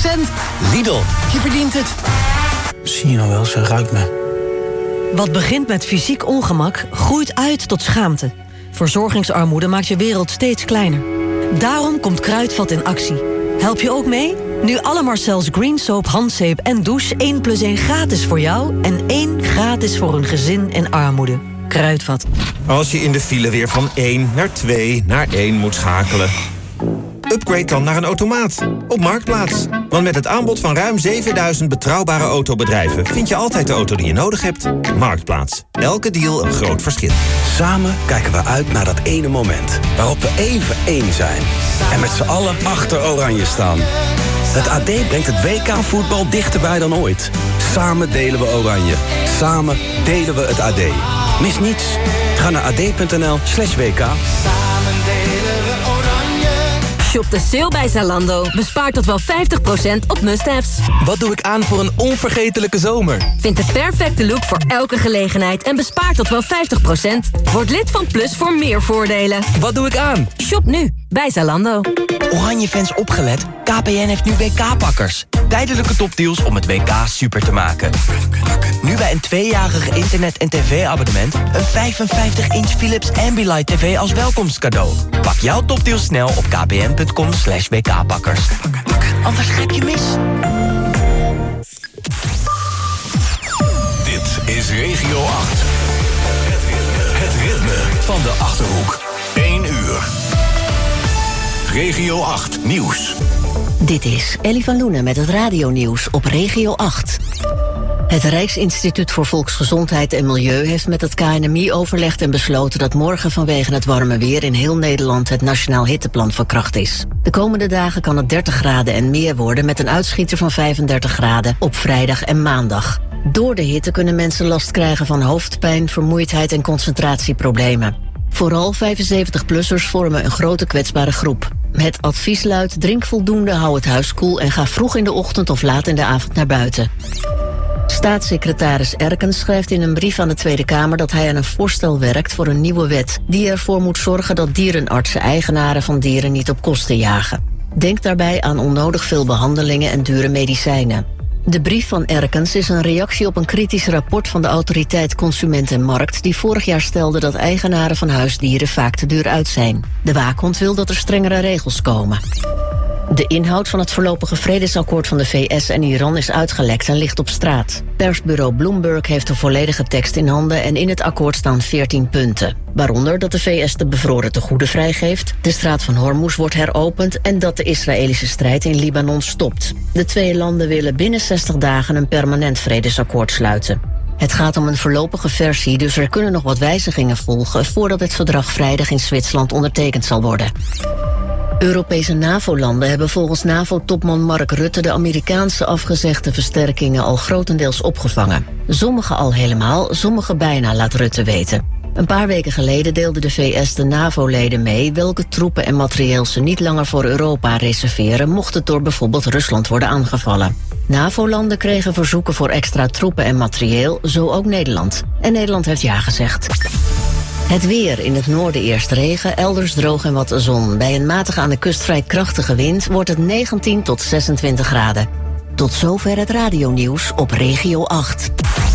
Lidl, je verdient het. Zie je nou wel, ze ruikt me. Wat begint met fysiek ongemak, groeit uit tot schaamte. Verzorgingsarmoede maakt je wereld steeds kleiner. Daarom komt Kruidvat in actie. Help je ook mee? Nu alle Marcel's Green Soap, handzeep en douche 1+1 gratis voor jou... en 1 gratis voor een gezin in armoede. Kruidvat. Als je in de file weer van 1 naar 2 naar 1 moet schakelen... upgrade dan naar een automaat op Marktplaats. Want met het aanbod van ruim 7000 betrouwbare autobedrijven... vind je altijd de auto die je nodig hebt. Marktplaats. Elke deal een groot verschil. Samen kijken we uit naar dat ene moment. Waarop we even één zijn. En met z'n allen achter Oranje staan. Het AD brengt het WK voetbal dichterbij dan ooit. Samen delen we Oranje. Samen delen we het AD. Mis niets. Ga naar ad.nl/WK. Shop de sale bij Zalando. Bespaar tot wel 50% op must-haves. Wat doe ik aan voor een onvergetelijke zomer? Vind de perfecte look voor elke gelegenheid en bespaar tot wel 50%. Word lid van Plus voor meer voordelen. Wat doe ik aan? Shop nu bij Zalando. Oranje-fans opgelet. KPN heeft nu WK-pakkers. Tijdelijke topdeals om het WK super te maken. Nu bij een 2-jarig internet- en tv-abonnement... een 55-inch Philips Ambilight TV als welkomstcadeau. Pak jouw topdeal snel op kpn.com/WK-pakkers. Anders grijp je mis. Dit is Regio 8. Het ritme van de Achterhoek. 1 uur. Regio 8 Nieuws. Dit is Ellie van Loenen met het radionieuws op Regio 8. Het Rijksinstituut voor Volksgezondheid en Milieu heeft met het KNMI overlegd en besloten dat morgen vanwege het warme weer in heel Nederland het Nationaal Hitteplan van kracht is. De komende dagen kan het 30 graden en meer worden met een uitschieter van 35 graden op vrijdag en maandag. Door de hitte kunnen mensen last krijgen van hoofdpijn, vermoeidheid en concentratieproblemen. Vooral 75-plussers vormen een grote kwetsbare groep. Het advies luidt: drink voldoende, hou het huis koel en ga vroeg in de ochtend of laat in de avond naar buiten. Staatssecretaris Erkens schrijft in een brief aan de Tweede Kamer dat hij aan een voorstel werkt voor een nieuwe wet die ervoor moet zorgen dat dierenartsen eigenaren van dieren niet op kosten jagen. Denk daarbij aan onnodig veel behandelingen en dure medicijnen. De brief van Erkens is een reactie op een kritisch rapport van de autoriteit Consument en Markt die vorig jaar stelde dat eigenaren van huisdieren vaak te duur uit zijn. De waakhond wil dat er strengere regels komen. De inhoud van het voorlopige vredesakkoord van de VS en Iran is uitgelekt en ligt op straat. Persbureau Bloomberg heeft de volledige tekst in handen en in het akkoord staan 14 punten. Waaronder dat de VS de bevroren tegoeden vrijgeeft, de straat van Hormuz wordt heropend en dat de Israëlische strijd in Libanon stopt. De twee landen willen binnen 60 dagen een permanent vredesakkoord sluiten. Het gaat om een voorlopige versie, dus er kunnen nog wat wijzigingen volgen voordat het verdrag vrijdag in Zwitserland ondertekend zal worden. Europese NAVO-landen hebben volgens NAVO-topman Mark Rutte de Amerikaanse afgezegde versterkingen al grotendeels opgevangen. Sommige al helemaal, sommige bijna, laat Rutte weten. Een paar weken geleden deelde de VS de NAVO-leden mee welke troepen en materieel ze niet langer voor Europa reserveren, mocht het door bijvoorbeeld Rusland worden aangevallen. NAVO-landen kregen verzoeken voor extra troepen en materieel, zo ook Nederland. En Nederland heeft ja gezegd. Het weer: in het noorden eerst regen, elders droog en wat zon. Bij een matige aan de kust vrij krachtige wind wordt het 19 tot 26 graden. Tot zover het radionieuws op Regio 8.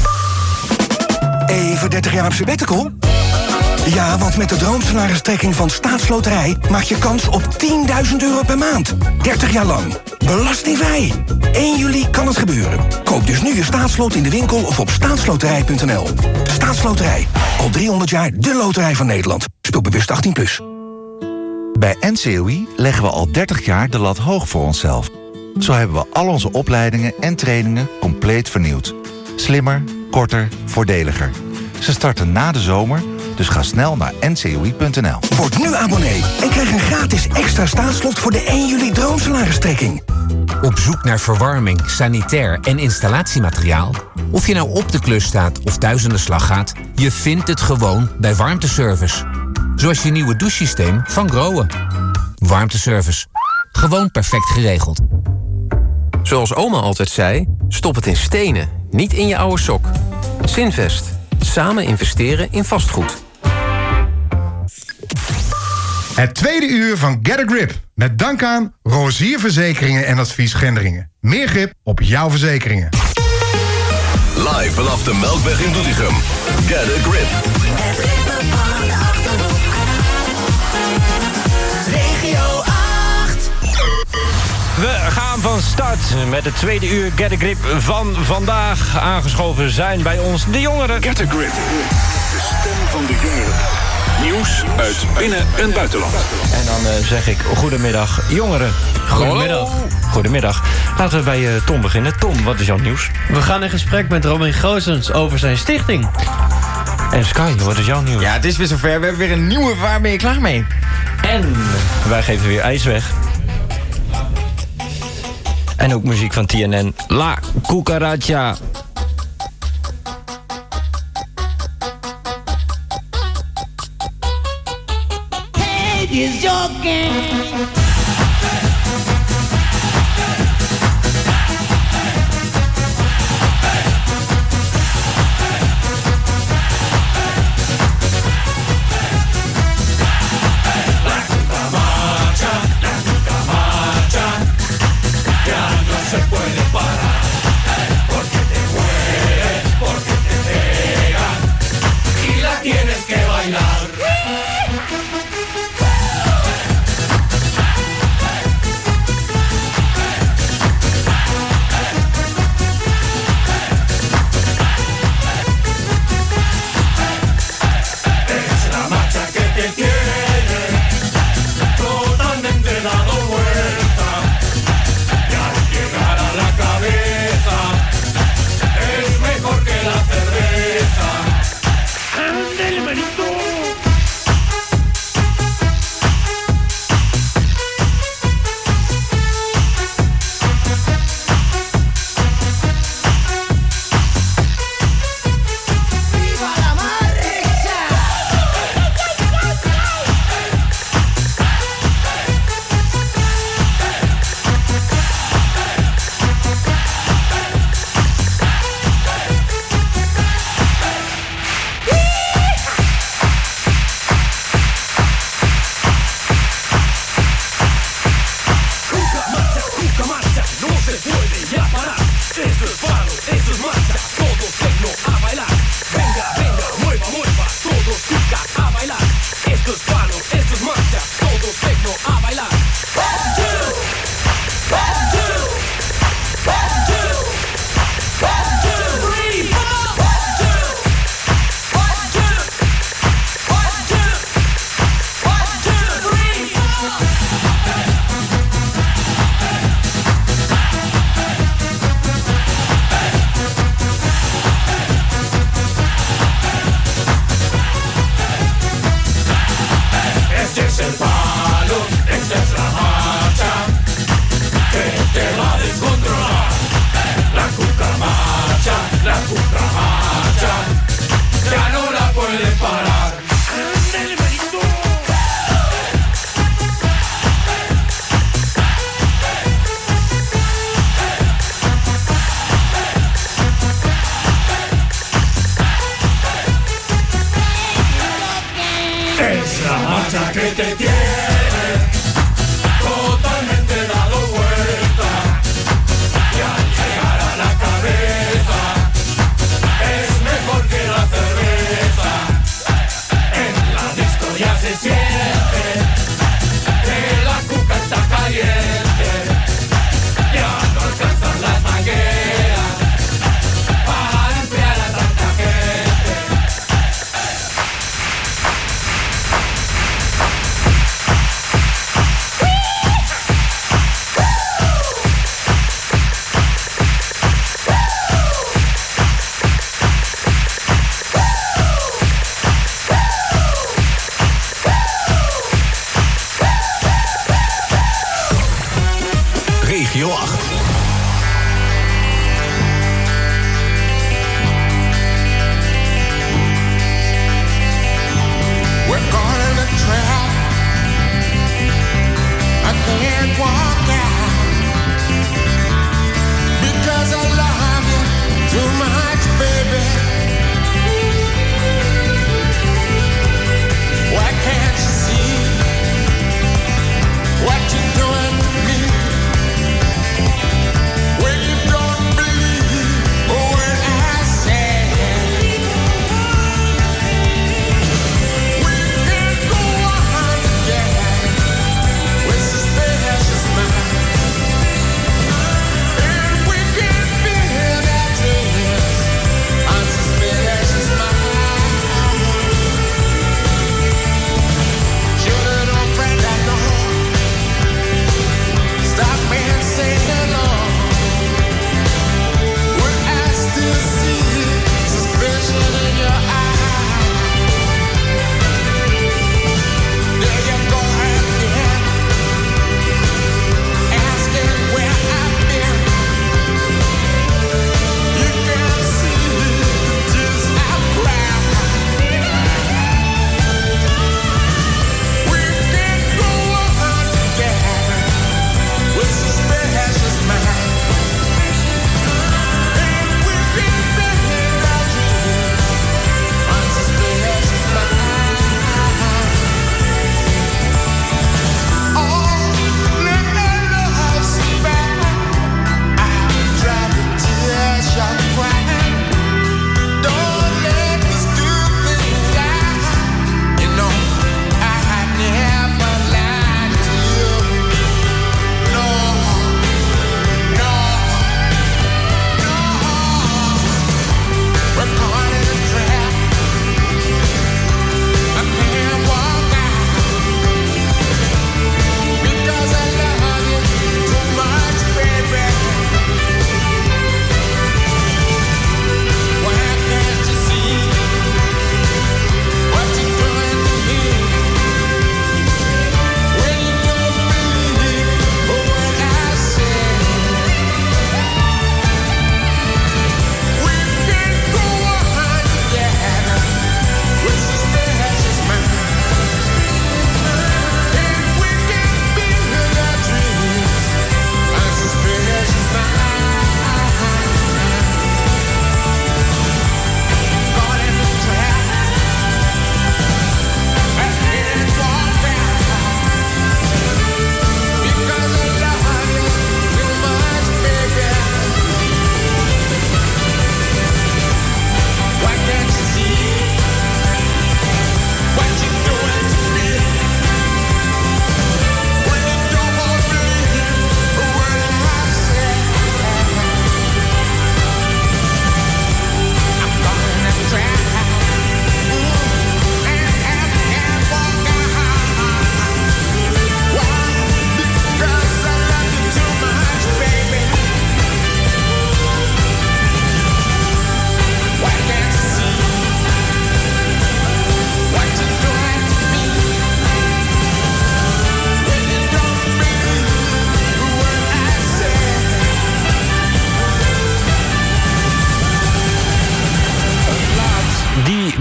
Even 30 jaar op sabbatical? Ja, want met de droomsalaristrekking van Staatsloterij maak je kans op €10.000 per maand. 30 jaar lang. Belastingvrij. 1 juli kan het gebeuren. Koop dus nu je staatslot in de winkel of op staatsloterij.nl. Staatsloterij. Al 300 jaar de loterij van Nederland. Speel bewust 18+. Bij NCOI leggen we al 30 jaar de lat hoog voor onszelf. Zo hebben we al onze opleidingen en trainingen compleet vernieuwd. Slimmer, korter, voordeliger. Ze starten na de zomer, dus ga snel naar ncoi.nl. Word nu abonnee en krijg een gratis extra staatslot voor de 1 juli droomsalaristrekking. Op zoek naar verwarming, sanitair en installatiemateriaal? Of je nou op de klus staat of thuis aan de slag gaat, je vindt het gewoon bij Warmteservice. Zoals je nieuwe douchesysteem van Groen. Warmteservice. Gewoon perfect geregeld. Zoals oma altijd zei, stop het in stenen, niet in je oude sok. Zinvest. Samen investeren in vastgoed. Het tweede uur van Get a Grip. Met dank aan Rozier Verzekeringen en Advies Gendringen. Meer grip op jouw verzekeringen. Live vanaf de Melkweg in Doetinchem. Get a grip. Het ritme van de Achterhoek. Regio 8. We gaan van start met het tweede uur Get a Grip van vandaag. Aangeschoven zijn bij ons de jongeren. Get a Grip. De stem van de jongeren. Nieuws uit binnen- en buitenland. En dan zeg ik goedemiddag jongeren. Goedemiddag. Goedemiddag. Laten we bij Tom beginnen. Tom, wat is jouw nieuws? We gaan in gesprek met Robin Goossens over zijn stichting. En Sky, wat is jouw nieuws? Ja, het is weer zover. We hebben weer een nieuwe. Waar ben je klaar mee? En wij geven weer ijs weg. En ook muziek van TNN. La Cucaracha. Hey, is your game. Se puede parar, porque te mueve, porque te pega, y la tienes que bailar. Es la marcha que te tiene totalmente dado vuelta. Llegar a la cabeza es mejor que la cerveza. ¡Ándale, manito! ¡Viva la marcha! Cuca marcha, no se puede ya parar. Esto es palo, esto es marcha, todos tecno a bailar. Venga, venga, mueva, mueva, todos cuca a bailar. Esto es palo, esto es marcha, todos tecno a bailar. 1, 2, 1, 2, 1, 2, 1, 2, 3, 4. 1, 2, 1, 2, 1, 2, 1, 2, 3, 4. Este es el palo, esta es la marcha que te va a descontrolar. La cucaracha, ya no la puedes parar. ¡Ándale, manito! Es la marcha que te tiene totalmente dado vuelta. Y al llegar a la cabeza es mejor que la cerveza. En la disco ya se siente que la cuca está caliente. Ya no alcanzan las mangueras para enfriar a tanta gente. Regio 8. We're caught in a trap. I can't walk out because I love you too much, baby. Why can't you see what you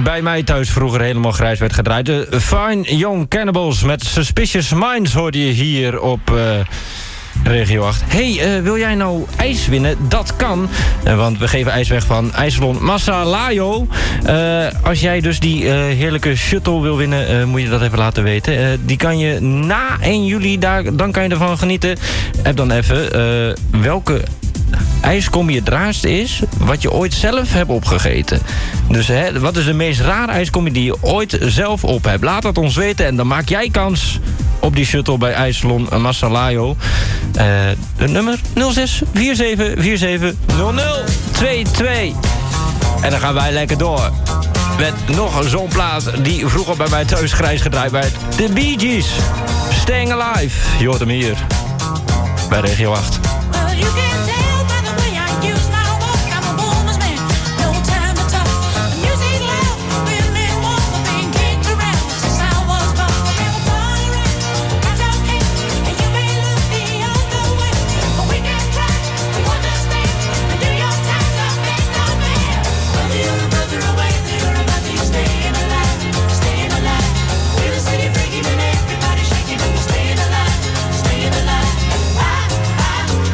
bij mij thuis vroeger helemaal grijs werd gedraaid. De Fine Young Cannibals met Suspicious Minds hoorde je hier op Regio 8. Hey, wil jij nou ijs winnen? Dat kan. Want we geven ijs weg van IJssalon Masalayo. Als jij dus die heerlijke shuttle wil winnen, moet je dat even laten weten. Die kan je na 1 juli, dan kan je ervan genieten. Heb dan even welke ijskombi het raarste is wat je ooit zelf hebt opgegeten. Dus wat is de meest rare ijskombi die je ooit zelf op hebt? Laat dat ons weten en dan maak jij kans op die shuttle bij IJssalon Masalayo. De nummer 06 47 47 0022. En dan gaan wij lekker door met nog zo'n plaat die vroeger bij mij thuis grijs gedraaid werd. De Bee Gees, Staying Alive. Je hoort hem hier bij Regio 8. Staying alive.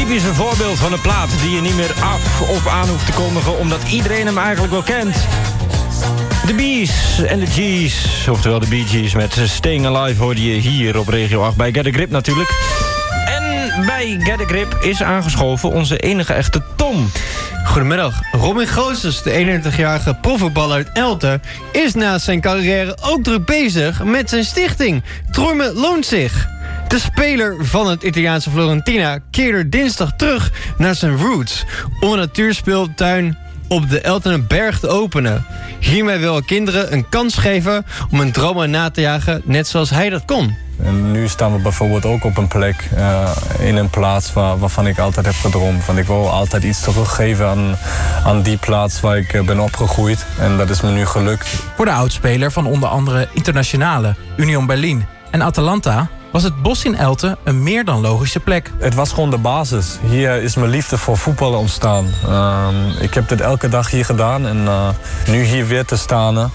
typische voorbeeld van een plaat die je niet meer af of aan hoeft te kondigen, omdat iedereen hem eigenlijk wel kent. De B's en de G's, oftewel de Bee Gees met Staying Alive hoorde je hier op Regio 8 bij Get a Grip natuurlijk. En bij Get a Grip is aangeschoven onze enige echte Tom. Goedemiddag. Robin Goossens, de 31-jarige profvoetballer uit Elten, is naast zijn carrière ook druk bezig met zijn stichting Träume loont zich. De speler van het Italiaanse Fiorentina keerde dinsdag terug naar zijn roots om een natuurspeeltuin op de Eltenenberg te openen. Hiermee wil hij kinderen een kans geven om hun dromen na te jagen, net zoals hij dat kon. En nu staan we bijvoorbeeld ook op een plek, in een plaats waarvan ik altijd heb gedroomd. Want ik wil altijd iets teruggeven aan die plaats waar ik ben opgegroeid. En dat is me nu gelukt. Voor de oudspeler van onder andere Internationale, Union Berlin en Atalanta was het bos in Elten een meer dan logische plek. Het was gewoon de basis. Hier is mijn liefde voor voetballen ontstaan. Ik heb dit elke dag hier gedaan en nu hier weer te staan.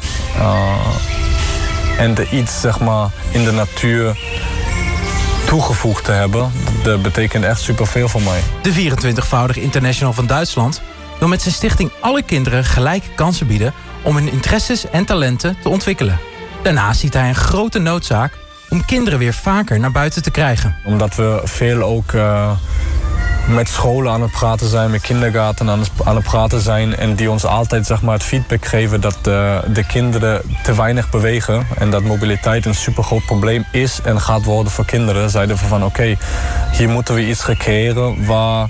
En er iets, zeg maar, in de natuur toegevoegd te hebben, dat betekent echt superveel voor mij. De 24-voudig international van Duitsland wil met zijn stichting alle kinderen gelijke kansen bieden om hun interesses en talenten te ontwikkelen. Daarnaast ziet hij een grote noodzaak om kinderen weer vaker naar buiten te krijgen. Omdat we veel ook met scholen aan het praten zijn, met kindergarten aan het praten zijn en die ons altijd, zeg maar, het feedback geven dat de kinderen te weinig bewegen en dat mobiliteit een supergroot probleem is en gaat worden voor kinderen, zeiden we van oké, hier moeten we iets creëren waar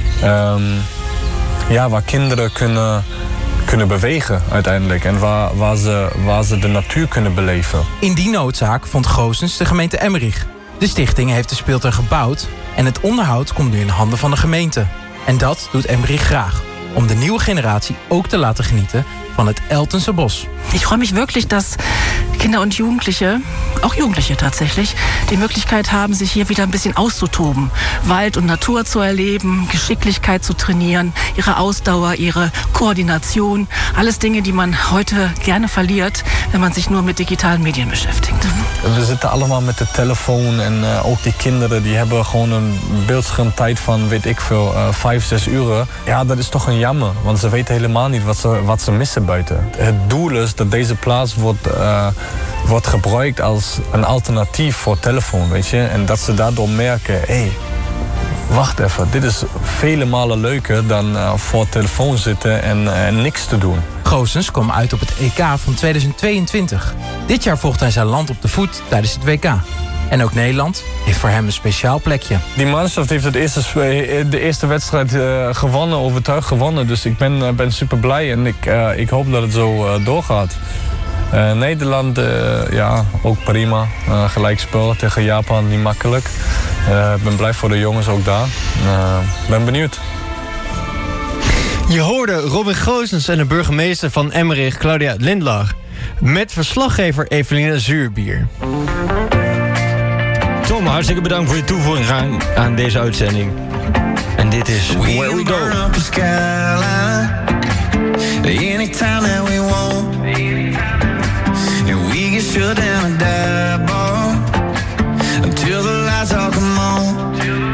kinderen kunnen bewegen uiteindelijk en waar ze de natuur kunnen beleven. In die noodzaak vond Goossens de gemeente Emmerich. De stichting heeft de speeltuin gebouwd en het onderhoud komt nu in handen van de gemeente. En dat doet Emmerich graag, om de nieuwe generatie ook te laten genieten van het Eltense bos. Ich freue mich wirklich, dass Kinder und Jugendliche, auch Jugendliche tatsächlich, die Möglichkeit haben, sich hier wieder ein bisschen auszutoben. Wald und Natur zu erleben, Geschicklichkeit zu trainieren, ihre Ausdauer, ihre Koordination. Alles Dinge, die man heute gerne verliert, wenn man sich nur mit digitalen Medien beschäftigt. We zitten allemaal met de telefoon en ook die kinderen die hebben gewoon een beeldschermtijd van, weet ik veel, 5-6 uur. Ja, dat is toch een jammer, want ze weten helemaal niet wat ze missen buiten. Het doel is dat deze plaats wordt gebruikt als een alternatief voor telefoon, weet je. En dat ze daardoor merken, hé, wacht even, dit is vele malen leuker dan voor telefoon zitten en niks te doen. Goossens kwam uit op het EK van 2022. Dit jaar volgt hij zijn land op de voet tijdens het WK. En ook Nederland heeft voor hem een speciaal plekje. Die manschaft heeft de eerste wedstrijd gewonnen, overtuigd gewonnen. Dus ik ben super blij en ik hoop dat het zo doorgaat. Nederland, ook prima. Gelijkspel tegen Japan, niet makkelijk. Ik ben blij voor de jongens ook daar. Ben benieuwd. Je hoorde Robin Goossens en de burgemeester van Emmerich, Claudia Lindlar, met verslaggever Eveline Zuurbier. Tom, hartstikke bedankt voor je toevoeging aan deze uitzending. En dit is Where We Go. Anytime that we want, and we can shut down a dive bar until the lights all come on.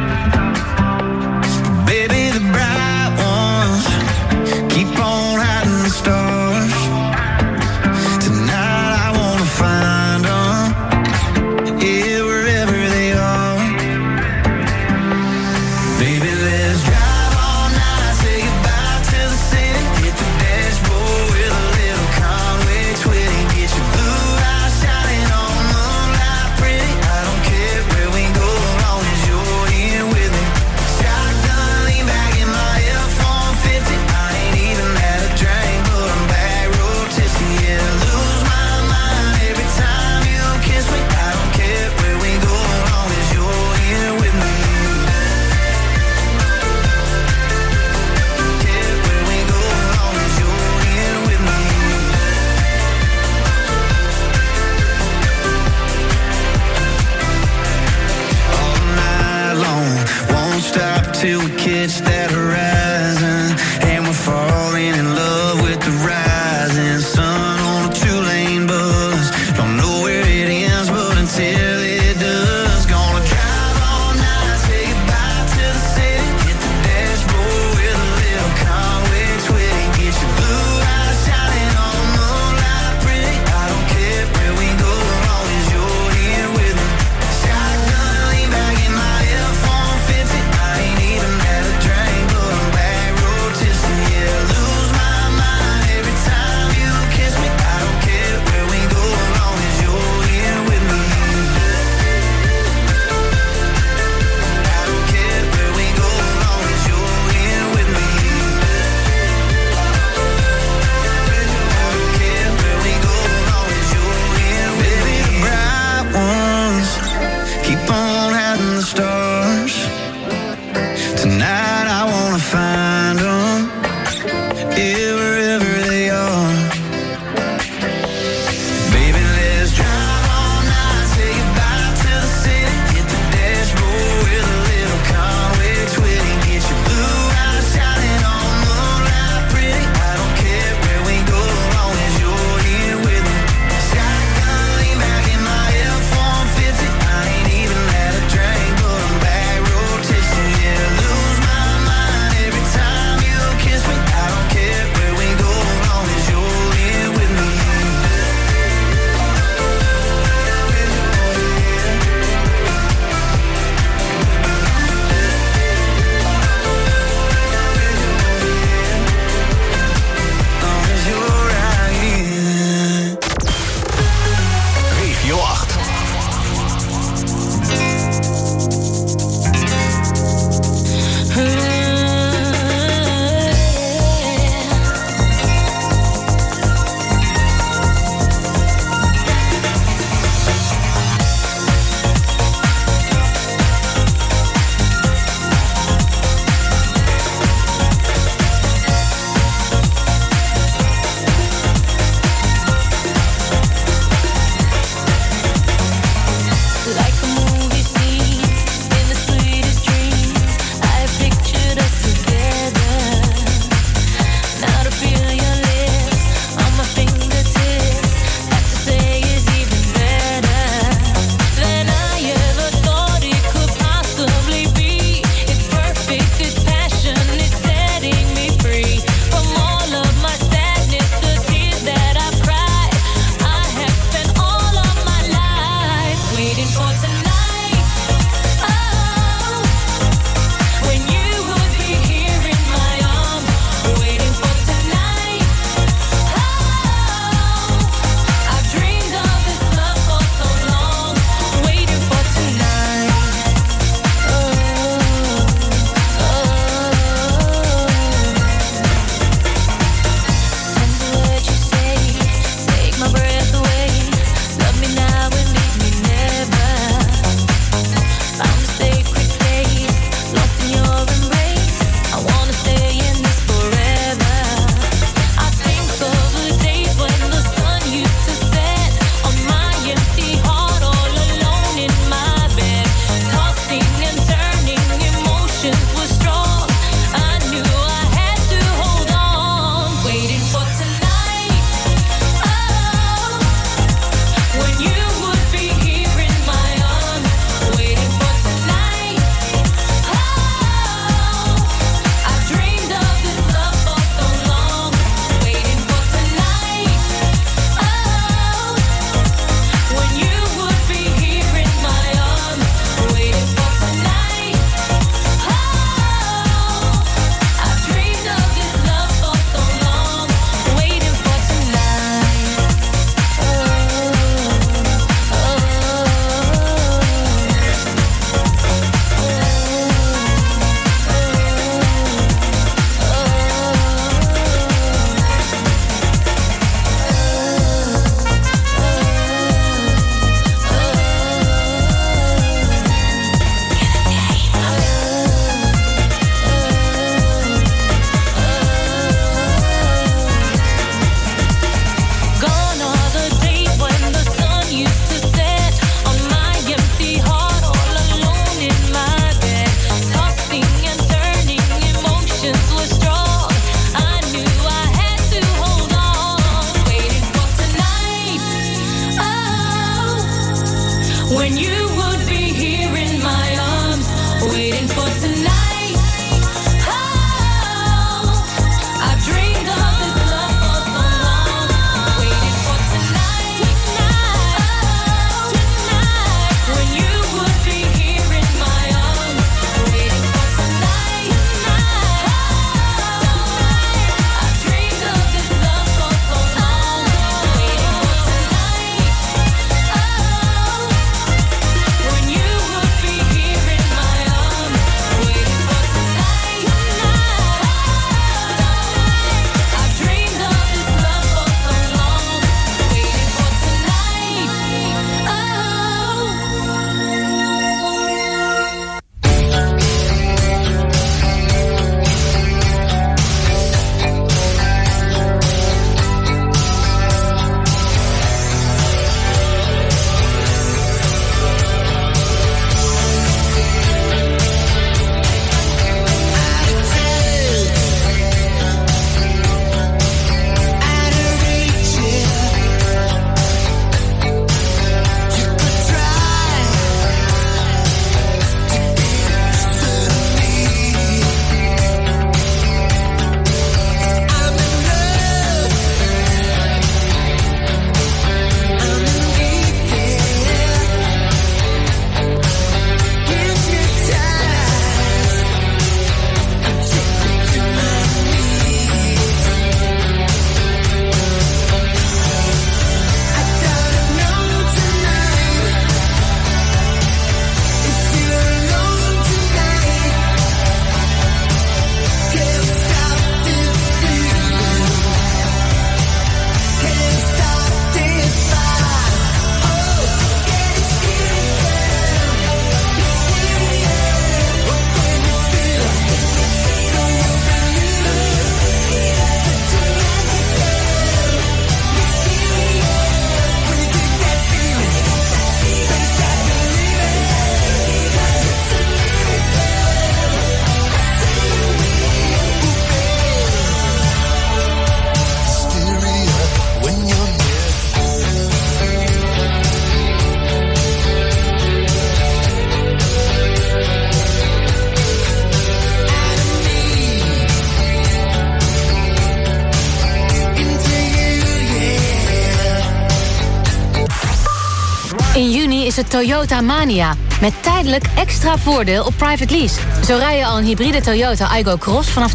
Baby, the bright ones keep on hiding the stars. Tonight I wanna find them, yeah, wherever they are. Baby, let's drive all night, say goodbye to the city, hit the dashboard with a little Conway twitty, get your blue eyes shining on moonlight pretty. I don't care where we go, long as you're here with me. Shotgun, lean back in my F-150. I ain't even had a drink, but I'm back road tipsy. Yeah, lose my mind every time you kiss me. I don't care where we go, long as you're here with me. Care where we go, long as you're here with me. All night long, won't stop till we catch that horizon, and we're falling in love with the rising sun on a two-lane bus. Don't know where it ends, but until it does, gonna drive all night, say goodbye to the city, hit emotions were strong. I knew I had to hold on, waiting for tonight. Oh, when you would be here in my arms, waiting for tonight. Oh, I've dreamed of this love for so long, waiting for tonight. Oh, when you would be here in my arms, waiting for tonight. Oh, I've dreamed of this love for so long, waiting for tonight. Gone are the days when the sun used to set on my empty heart, all alone in my bed, tossing and turning, emotions were strong. I knew I had to hold on, waiting for tonight. Oh, when you would be here in my arms, waiting for tonight. Oh, I've dreamed of this love for so long, waiting for tonight. Tonight, when you would be here in my arms, waiting for tonight. I've dreamed of this love for so long, waiting for tonight. When you would be here in my arms, waiting for tonight. I've dreamed of this love for so long, waiting for tonight. In juni is het Toyota Mania. Met tijdelijk extra voordeel op private lease. Zo rij je al een hybride Toyota Aygo Cross vanaf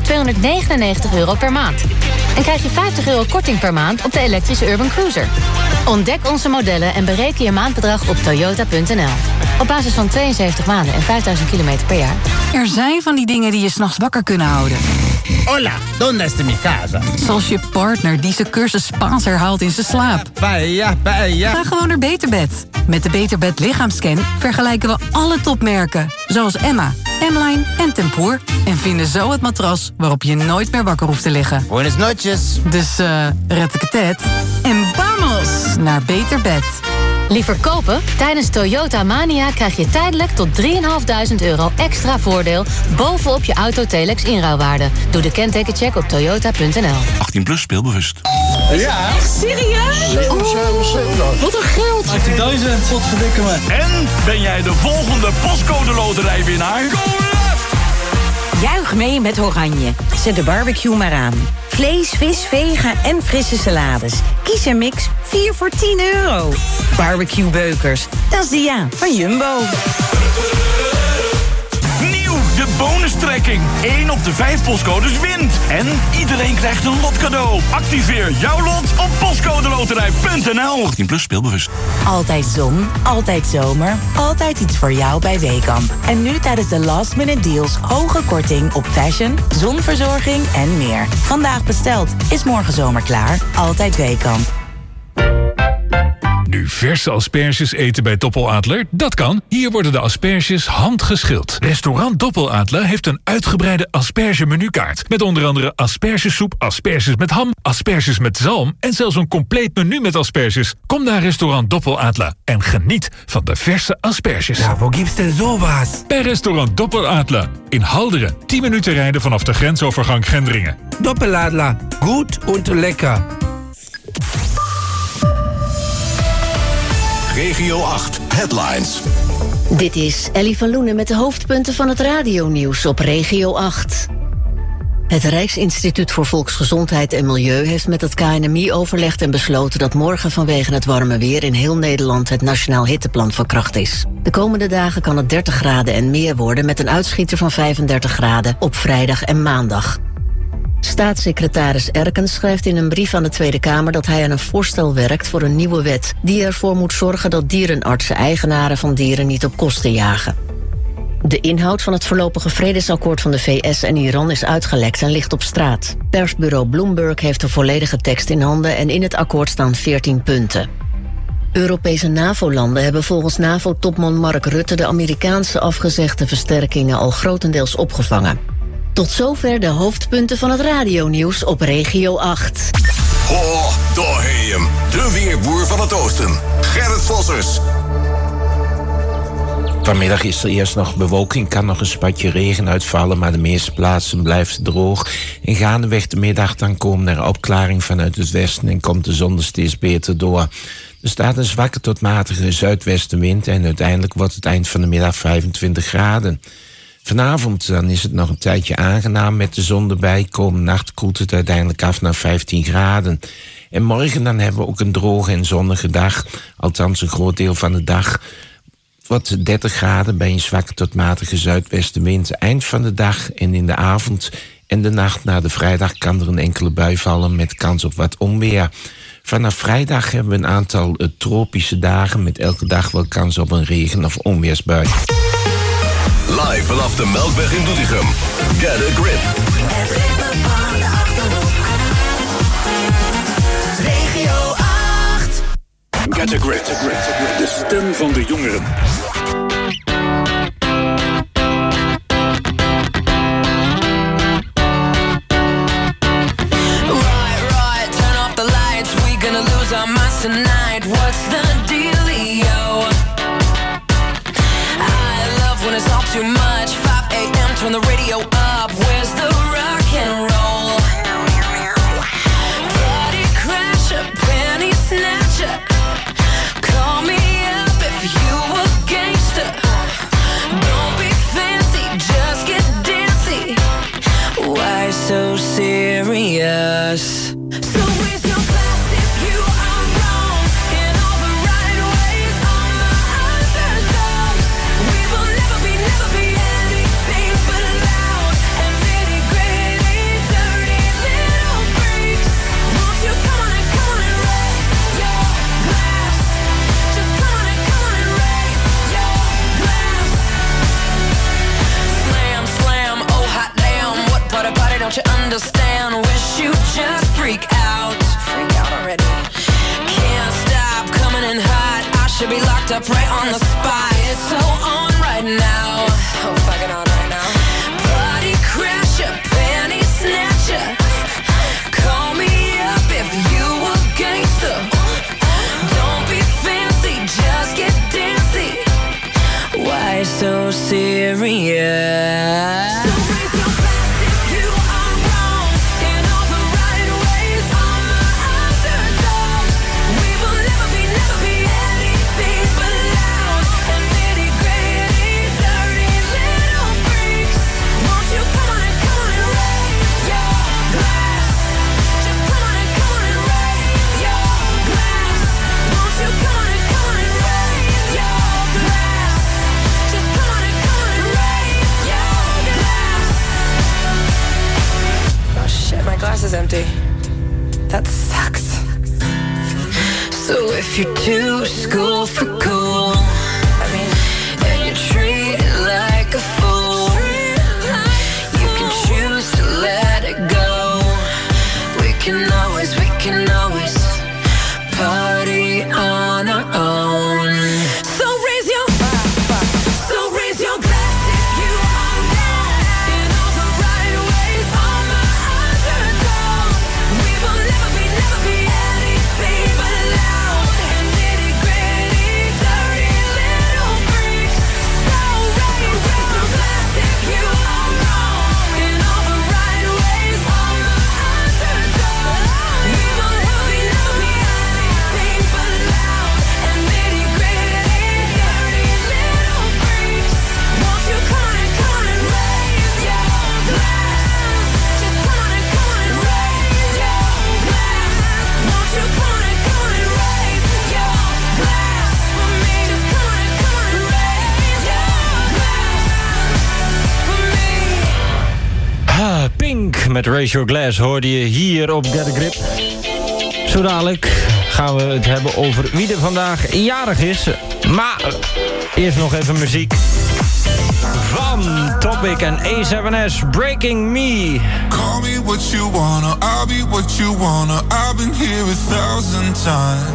€299 per maand. En krijg je €50 korting per maand op de elektrische Urban Cruiser. Ontdek onze modellen en bereken je maandbedrag op toyota.nl. Op basis van 72 maanden en 5000 kilometer per jaar. Er zijn van die dingen die je 's nachts wakker kunnen houden. Hola, ¿dónde está mi casa? Zoals je partner die zijn cursus Spaans herhaalt in zijn slaap. Paella, paella. Ga gewoon naar Beterbed. Met de Beterbed lichaamscan vergelijken we alle topmerken. Zoals Emma, M-Line en Tempoor. En vinden zo het matras waarop je nooit meer wakker hoeft te liggen. Buenas noches. Dus red ik het en vamos naar Beterbed. Liever kopen? Tijdens Toyota Mania krijg je tijdelijk tot €3.500 extra voordeel bovenop je Auto Telex inruilwaarde. Doe de kentekencheck op toyota.nl. 18 plus, speelbewust. Ja. Echt serieus? Wat een geld. 18.000, wat verdikken me. En ben jij de volgende postcode loterijwinnaar? Juich mee met Oranje. Zet de barbecue maar aan. Vlees, vis, vega en frisse salades. Kies een mix, 4 voor €10. Barbecue Beukers, dat is de ja van Jumbo. Nieuw, de bonustrekking. 1 op de 5 postcodes wint. En iedereen krijgt een lotcadeau. Activeer jouw lot op postcodeloterij.nl. 18 plus, speelbewust. Altijd zon, altijd zomer, altijd iets voor jou bij Weekamp. En nu tijdens de last minute deals hoge korting op fashion, zonverzorging en meer. Vandaag besteld, is morgen zomer klaar. Altijd Weekamp. Nu verse asperges eten bij Doppeladler? Dat kan. Hier worden de asperges handgeschild. Restaurant Doppeladler heeft een uitgebreide asperge-menukaart. Met onder andere aspergesoep, asperges met ham, asperges met zalm en zelfs een compleet menu met asperges. Kom naar restaurant Doppeladler en geniet van de verse asperges. Ja, wo gibt's denn sowas? Bij restaurant Doppeladler in Halderen. 10 minuten rijden vanaf de grensovergang Gendringen. Doppeladler, goed und lekker. Regio 8 Headlines. Dit is Ellie van Loenen met de hoofdpunten van het radionieuws op Regio 8. Het Rijksinstituut voor Volksgezondheid en Milieu heeft met het KNMI overlegd en besloten dat morgen vanwege het warme weer in heel Nederland het Nationaal Hitteplan van kracht is. De komende dagen kan het 30 graden en meer worden met een uitschieter van 35 graden op vrijdag en maandag. Staatssecretaris Erkens schrijft in een brief aan de Tweede Kamer dat hij aan een voorstel werkt voor een nieuwe wet die ervoor moet zorgen dat dierenartsen eigenaren van dieren niet op kosten jagen. De inhoud van het voorlopige vredesakkoord van de VS en Iran is uitgelekt en ligt op straat. Persbureau Bloomberg heeft de volledige tekst in handen en in het akkoord staan 14 punten. Europese NAVO-landen hebben volgens NAVO-topman Mark Rutte de Amerikaanse afgezegde versterkingen al grotendeels opgevangen. Tot zover de hoofdpunten van het radionieuws op Regio 8. Ho, daar heb je hem. De weerboer van het oosten. Gerrit Vossers. Vanmiddag is er eerst nog bewolking, kan nog een spatje regen uitvallen, maar de meeste plaatsen blijft het droog. En gaandeweg de middag dan komt er opklaring vanuit het westen en komt de zon er steeds beter door. Er staat een zwakke tot matige zuidwestenwind en uiteindelijk wordt het eind van de middag 25 graden. Vanavond dan is het nog een tijdje aangenaam met de zon erbij. Komende nacht koelt het uiteindelijk af naar 15 graden. En morgen dan hebben we ook een droge en zonnige dag. Althans een groot deel van de dag. Wordt 30 graden bij een zwakke tot matige zuidwestenwind. Eind van de dag en in de avond en de nacht na de vrijdag kan er een enkele bui vallen met kans op wat onweer. Vanaf vrijdag hebben we een aantal tropische dagen met elke dag wel kans op een regen- of onweersbui. Live vanaf de Melkweg in Doetinchem. Get a grip. Regio 8. Get a grip. De stem van de jongeren. Right, turn off the lights. We gonna lose our minds tonight. What's the dealio? When it's all too much, 5 a.m. turn the radio up. Where's the rock and roll? Party crasher, penny snatcher. Call me up if you a gangster. Don't be fancy, just get dancy. Why so serious? Don't you understand? Wish you just freak out. Freak out already. Can't stop coming in hot. I should be locked up right on the spot. It's so on right now. So fucking on right now. Party crasher, penny snatcher. Call me up if you a gangster. Don't be fancy, just is empty. That sucks. So if you're too school for cool, and you treat it like a fool, you can choose to let it go. We can always party on our own. So raise your glass if you are down in all the right ways. All my underdogs, we will never be anything but loud and nitty gritty, dirty little freaks. So raise your glass if you are wrong in all the right ways. All my underdogs, we will never be anything but loud and nitty gritty, dirty little freaks. Won't you come and raise your glass? Just come and raise your glass. Won't you come and raise your glass for me? Just come and raise your glass for me. Pink met Raise Your Glass hoorde je hier op Get a Grip. Zo dadelijk gaan we het hebben over wie er vandaag jarig is. Maar eerst nog even muziek van Topic en A7S, Breaking Me. Call me what you wanna, I'll be what you wanna. I've been here 1,000 times.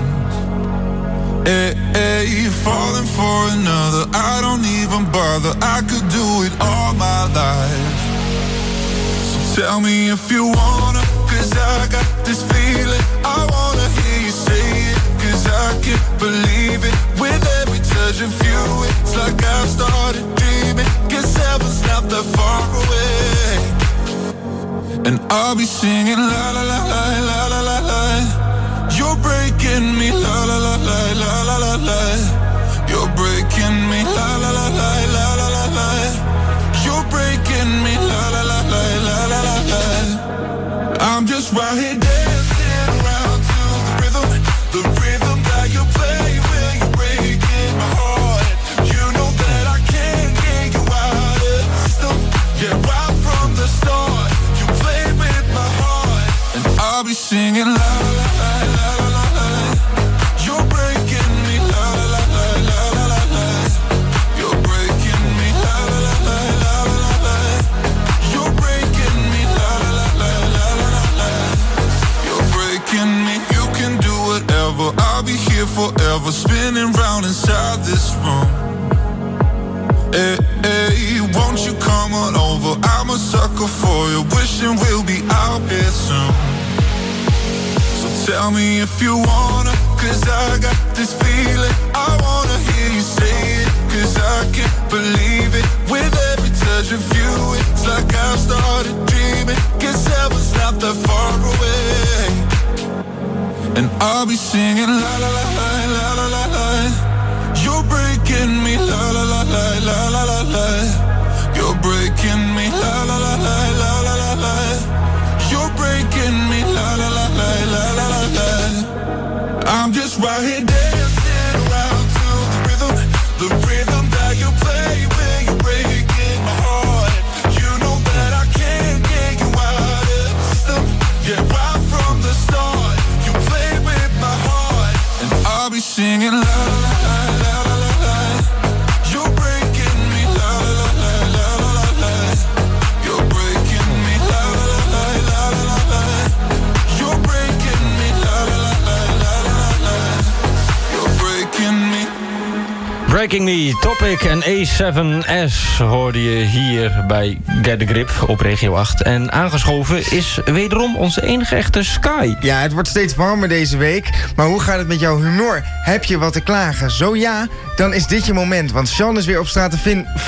Hey, falling for another, I don't even bother. I could do it all my life. So tell me if you wanna, cause I got this feeling. I wanna hear you say it, cause I can't believe it. With every touch of you, it's like I've started dreaming. Cause heaven's not that far away. And I'll be singing la la la la la la la la. You're breaking me la la la la la la la la. You're breaking me la la la la la la la la. You're breaking me la la la la la la la la. I'm just right here dancing around to the rhythm that you play when you're breaking my heart. You know that I can't get you out of the system. Yeah, right from the start, you played with my heart, and I'll be singing la la la la la la la. You're breaking me la la la la la la la. You're breaking me la la la la la la la. You're breaking me la la la la la la la. You're breaking me. You can do whatever. I'll be here forever, spinning round inside this room. Hey, won't you come on over? I'm a sucker for you, wishing we'll be out here soon. So tell me if you wanna, cause I got this feeling. I wanna hear you say it, cause I can't believe it. With every touch of you, it's like I've started dreaming. Cause heaven's not that far away. And I'll be singing la la la la la la la la. You're breaking me la la la la la la la la. You're breaking me la la la la la la la la. You're breaking me la la la la la la la la. I'm just right here dancing around to the rhythm that you play when you're breaking my heart. You know that I can't get you out of the system. Yeah, right from the start, you played with my heart, and I'll be singing la la la la la la la. You're breaking me la la la la la la la. You're breaking me la la la la la la la. You're breaking me la la la la la la la. You're breaking me. Breaking Me, Topic en A7S hoorde je hier bij Get a Grip op Regio 8. En aangeschoven is wederom onze enige echte Sky. Ja, het wordt steeds warmer deze week. Maar hoe gaat het met jouw humor? Heb je wat te klagen? Zo ja, dan is dit je moment. Want Sean is weer op straat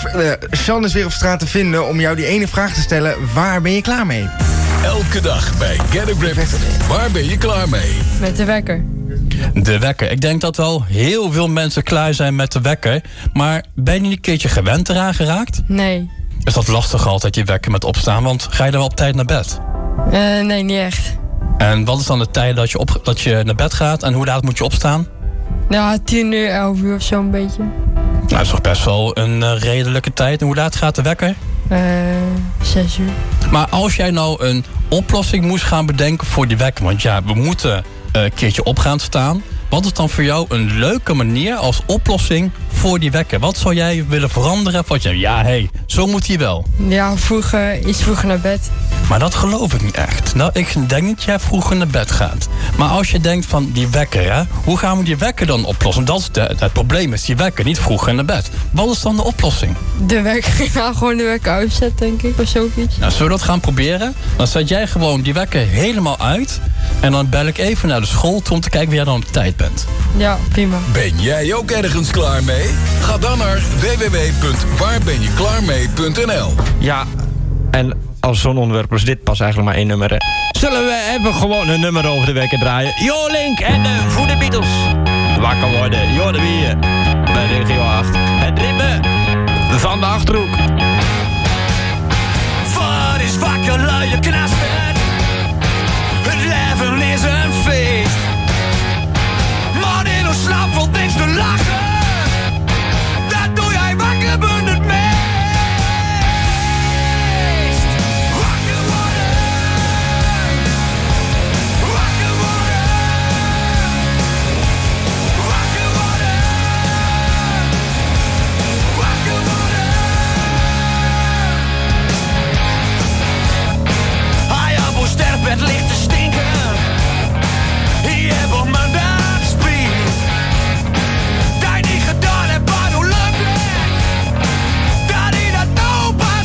te vinden om jou die ene vraag te stellen. Waar ben je klaar mee? Elke dag bij Get a Grip. Waar ben je klaar mee? Met de wekker. De wekker. Ik denk dat wel heel veel mensen klaar zijn met de wekker. Maar ben je niet een keertje gewend eraan geraakt? Nee. Is dat lastig altijd, je wekker met opstaan? Want ga je dan wel op tijd naar bed? Nee, niet echt. En wat is dan de tijd dat je naar bed gaat? En hoe laat moet je opstaan? Ja, 10 uur, 11 uur of zo een beetje. Nou, dat is toch best wel een redelijke tijd. En hoe laat gaat de wekker? 6 uur. Maar als jij nou een oplossing moest gaan bedenken voor die wekker... want ja, we moeten een keertje op gaan staan... wat is dan voor jou een leuke manier als oplossing voor die wekker? Wat zou jij willen veranderen? Wat je, zo moet hij wel. Ja, iets vroeger naar bed. Maar dat geloof ik niet echt. Nou, ik denk dat jij vroeger naar bed gaat. Maar als je denkt van die wekker, hè, hoe gaan we die wekker dan oplossen? Dat is het probleem is die wekker, niet vroeger naar bed. Wat is dan de oplossing? De wekker, gewoon de wekker uitzetten, denk ik, of zoiets. Nou, zullen we dat gaan proberen? Dan zet jij gewoon die wekker helemaal uit... en dan bel ik even naar de school toe om te kijken wie jij dan op tijd bent. Ja, prima. Ben jij ook ergens klaar mee? Ga dan naar www.waarbenjeklaarmee.nl. Ja, en als zo'n onderwerp als dit pas eigenlijk maar 1 nummer. Zullen we even gewoon een nummer over de wekker draaien? Jolink en de Voor de Beatles. Wakker worden, Jorde Bier. Bij Regio 8. Het ritme van de Achterhoek. Wat is wakker, luie knasten? Het leven is een feest. Man in ons slaap valt niks te lachen. Dat doe jij wakker bundend meest. Wakker worden. Wakker worden. Wakker worden. Wakker worden. Hij op ons sterfbed ligt te stinken. Je hebt op mijn dagspier. Dat je niet gedaan hebt, maar hoe lang dat hij dat nou pas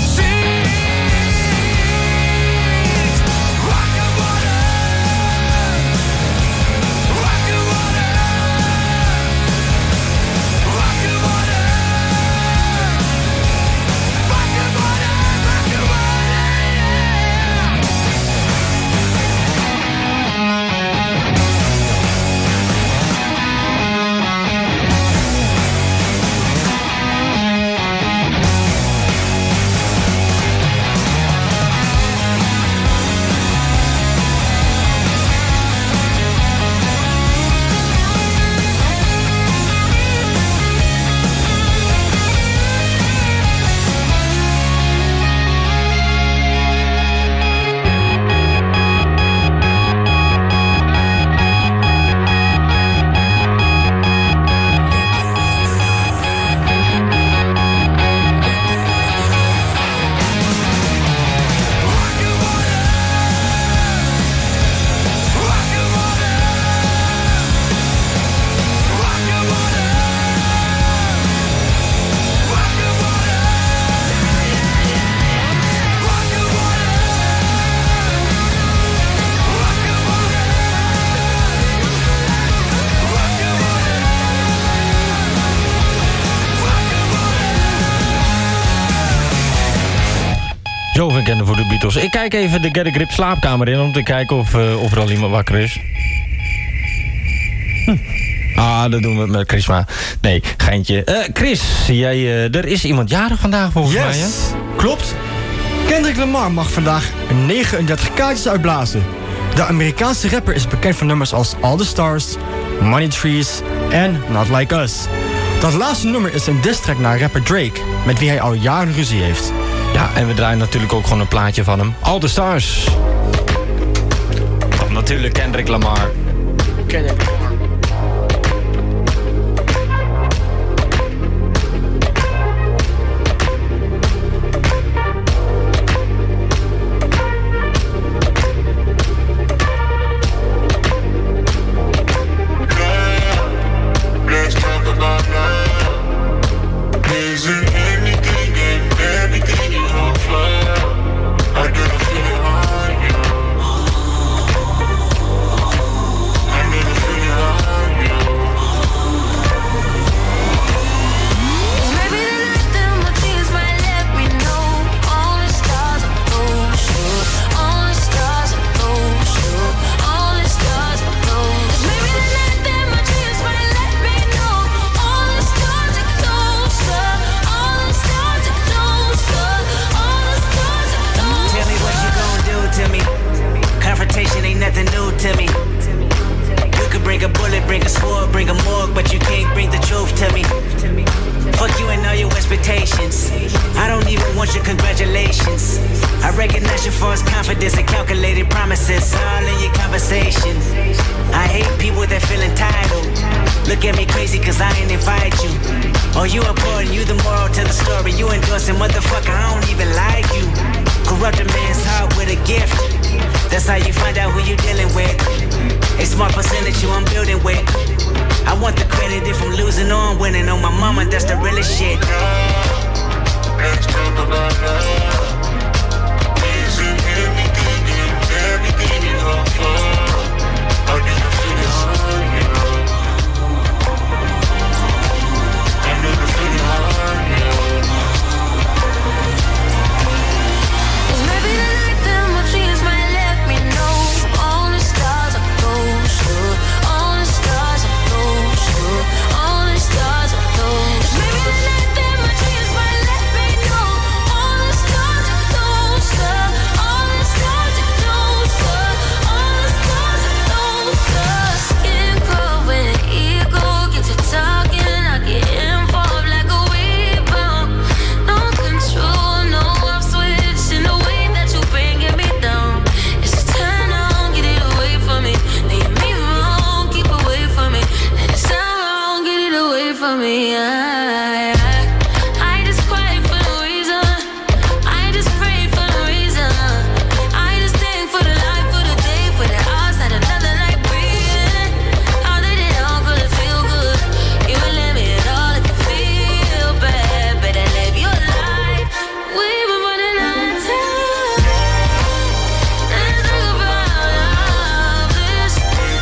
ziet. Wakker worden. Wakker worden. Wakker worden. Wakker worden. Wakker Zo vind ik voor de Beatles. Ik kijk even de Get a Grip slaapkamer in om te kijken of er al iemand wakker is. Ah, dat doen we met Chris maar. Nee, geintje. Chris, er is iemand jarig vandaag volgens mij, hè? Klopt. Kendrick Lamar mag vandaag 39 kaartjes uitblazen. De Amerikaanse rapper is bekend van nummers als All the Stars, Money Trees en Not Like Us. Dat laatste nummer is een diss-track naar rapper Drake, met wie hij al jaren ruzie heeft. Ja, en we draaien natuurlijk ook gewoon een plaatje van hem. All the Stars. Van natuurlijk Kendrick Lamar. Kendrick Lamar. I congratulations. I recognize your false confidence and calculated promises all in your conversation. I hate people that feel entitled. Look at me crazy cause I ain't invite you. Oh, you important, you the moral to the story. You endorsing, motherfucker, I don't even like you. Corrupt a man's heart with a gift. That's how you find out who you dealing with. A smart percentage you I'm building with. I want the credit if I'm losing or I'm winning. On my mama, that's the realest shit. Let's talk about love. Isn't everything you offer? How do you feel it on you? I know you feel it on you. Maybe the night that my dreams might let me know. All the stars are closer. All the stars are closer. All the stars are closer. Maybe the night that my dreams might let me know. All the stars are closer. All the stars are closer. All the stars are closer. Skin cold when the ego gets to talking. I get involved like a rebound. No control, no off switch in the way that you bringing me down. It's a turn on, get it away from me. Leave me wrong, keep away from me. And it's not wrong, get it away from me. I just cry for no reason. I just pray for no reason. I just thank for the life, for the day, for the hours, had another night breathing. All that it all good, feel good. You will let me at all if you feel bad. Better live your life. We've been running out of time. Let's talk about all this.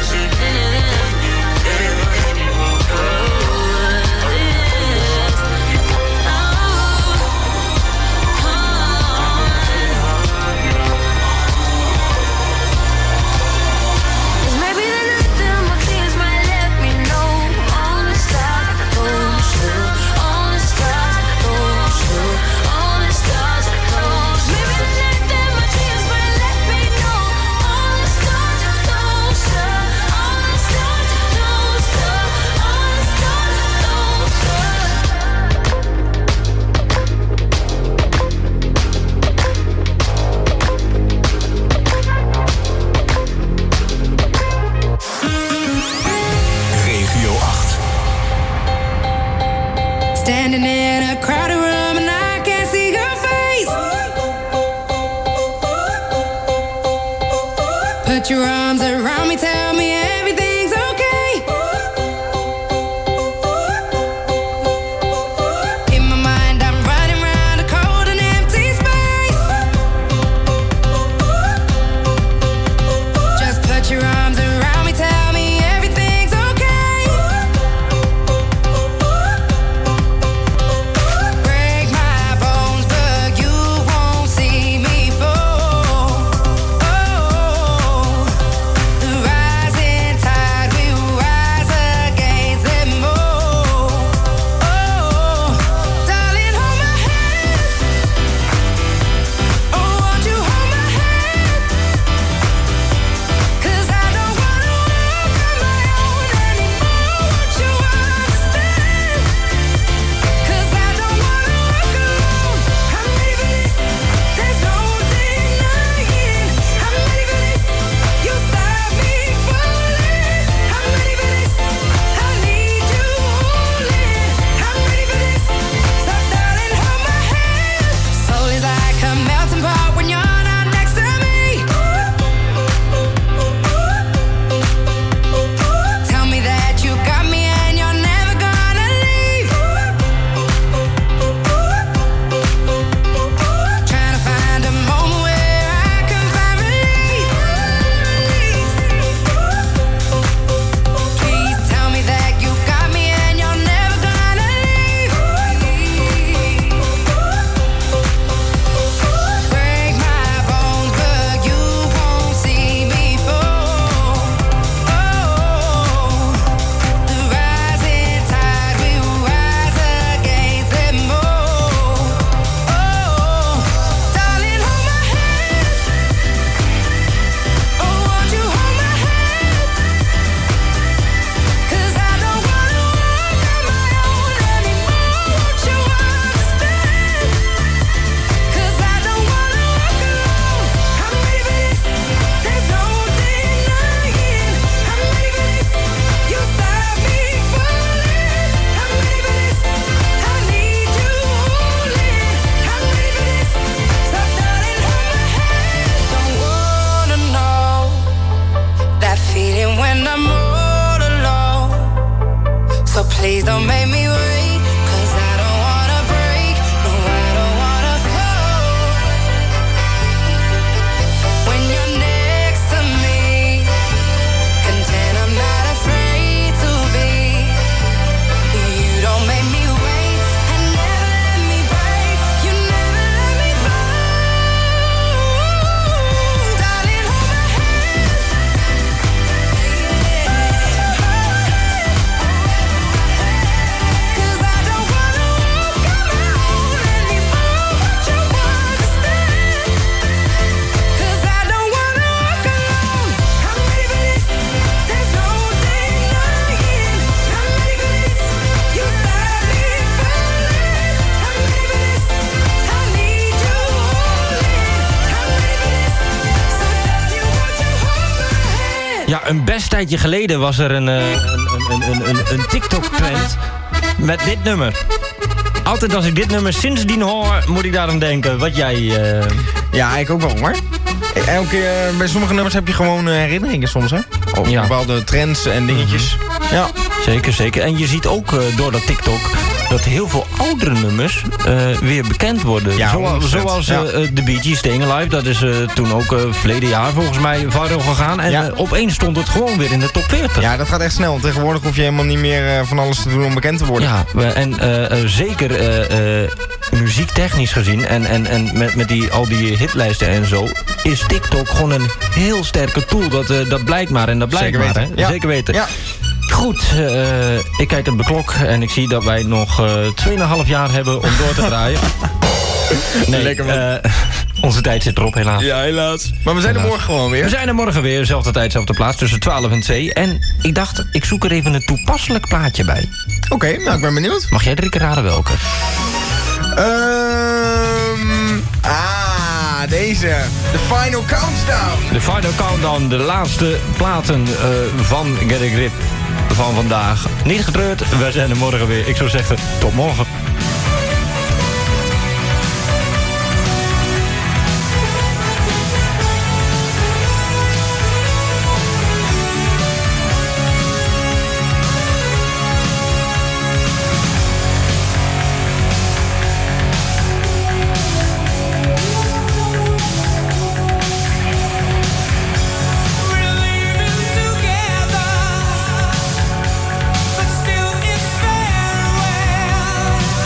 Maybe the night that my dreams might let me know. All the stars are closer. All the stars are closer. All the stars are closer. Maybe the night that my dreams might let me know. All the stars are closer. All the stars are closer. All the stars are Regio 8. Standing in a crowded room and I can't see your face. Put your arms around me, tell me everything's okay. In my mind I'm running round a cold and empty space. Just put your arms around me, tell me everything's okay. Break my bones, but you won't see me fall. Oh, the rising tide. Please don't make me wait, 'cause I don't wanna break. No, I don't wanna fall. When you're next to me, content I'm not afraid to be. You don't make me wait, and never let me break. You never let me fall. Darling, hold my hand. Ja, een best tijdje geleden was er een TikTok-trend met dit nummer. Altijd als ik dit nummer sindsdien hoor, moet ik daaraan denken. Wat jij... Ja, ik ook wel hoor. Elke keer, bij sommige nummers heb je gewoon herinneringen soms, hè? Over bepaalde trends en dingetjes. Ja. Zeker, zeker. En je ziet ook door dat TikTok dat heel veel oudere nummers weer bekend worden. Ja, zoals de Bee Gees Staying Alive. Dat is toen ook verleden jaar volgens mij viral gegaan. En opeens stond het gewoon weer in de top 40. Ja, dat gaat echt snel. Tegenwoordig hoef je helemaal niet meer van alles te doen om bekend te worden. Ja, en zeker muziektechnisch gezien en met al die hitlijsten en zo, is TikTok gewoon een heel sterke tool. Dat blijkt maar en dat blijkt zeker maar. Weten. Hè? Ja. Zeker weten. Ja. Goed, ik kijk op de klok en ik zie dat wij nog 2,5 jaar hebben om door te draaien. Nee, lekker man. Onze tijd zit erop helaas. Ja, helaas. Maar we zijn er morgen gewoon weer. We zijn er morgen weer, zelfde tijd, zelfde plaats, tussen 12 en 2. En ik dacht, ik zoek er even een toepasselijk plaatje bij. Oké, nou ik ben benieuwd. Mag jij 3 keer raden welke? Deze. The Final Countdown. De Final Countdown, de laatste platen van Get a Grip van vandaag. Niet getreurd, we zijn er morgen weer. Ik zou zeggen, tot morgen. But still it's farewell.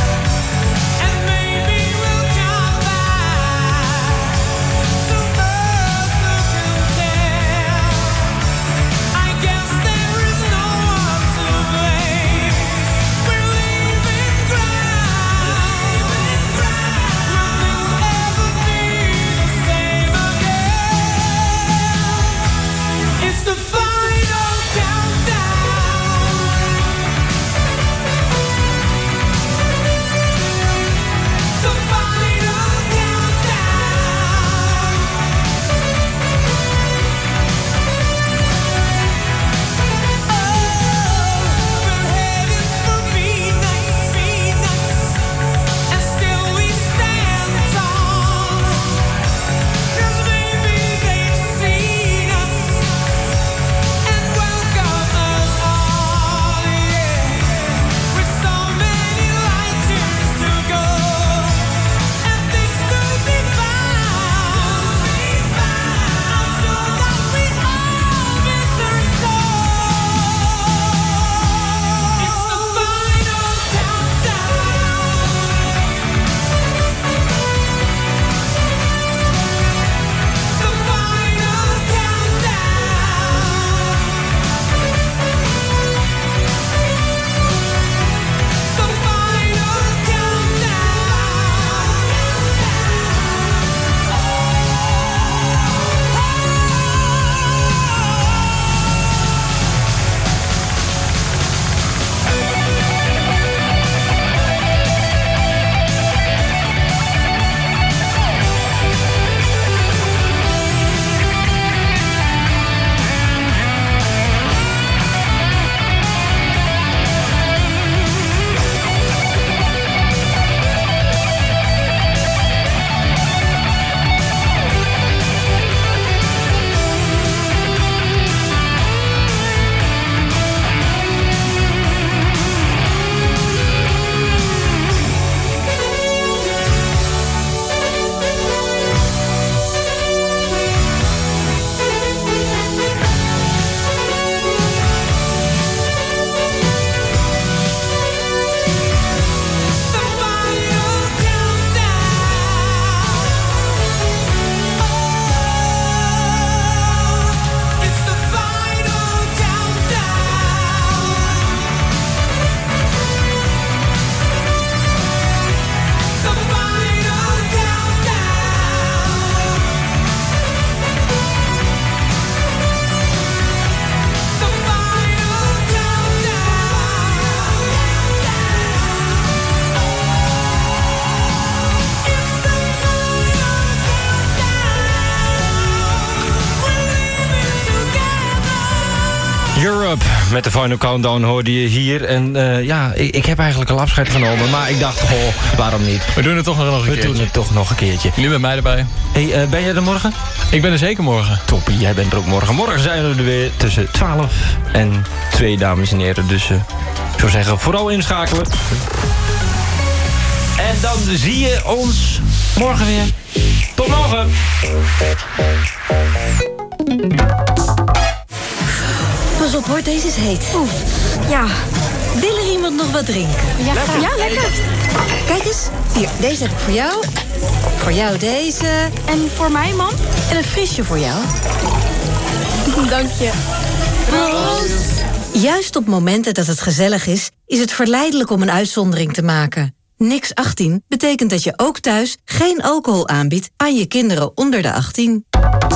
Europe met de Final Countdown hoorde je hier. En ik heb eigenlijk al afscheid genomen. Maar ik dacht, waarom niet? We doen het toch nog een keertje. We doen het toch nog een keertje. Nu met mij erbij. Hey, ben jij er morgen? Ik ben er zeker morgen. Toppie, jij bent er ook morgen. Morgen zijn we er weer tussen 12 en 2, dames en heren. Dus ik zou zeggen, vooral inschakelen. En dan zie je ons morgen weer. Tot morgen! Pas op hoor, deze is heet. Oeh, ja. Wil er iemand nog wat drinken? Ja, lekker. Kijk eens, hier, deze heb ik voor jou. Voor jou deze. En voor mij, mam? En een frisje voor jou. Dank je. Juist op momenten dat het gezellig is het verleidelijk om een uitzondering te maken. Niks 18 betekent dat je ook thuis geen alcohol aanbiedt aan je kinderen onder de 18.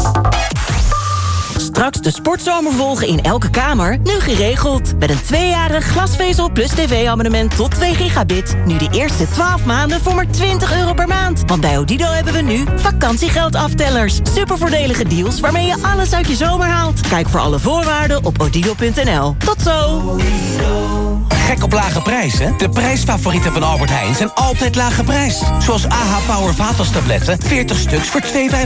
Straks de sportzomer volgen in elke kamer, nu geregeld. Met een 2-jarig glasvezel plus tv-abonnement tot 2 gigabit. Nu de eerste 12 maanden voor maar €20 per maand. Want bij Odido hebben we nu vakantiegeldaftellers. Supervoordelige deals waarmee je alles uit je zomer haalt. Kijk voor alle voorwaarden op odido.nl. Tot zo! Gek op lage prijzen? De prijsfavorieten van Albert Heijn zijn altijd laag geprijsd. Zoals AH Power vaatwastabletten, 40 stuks voor €2,95.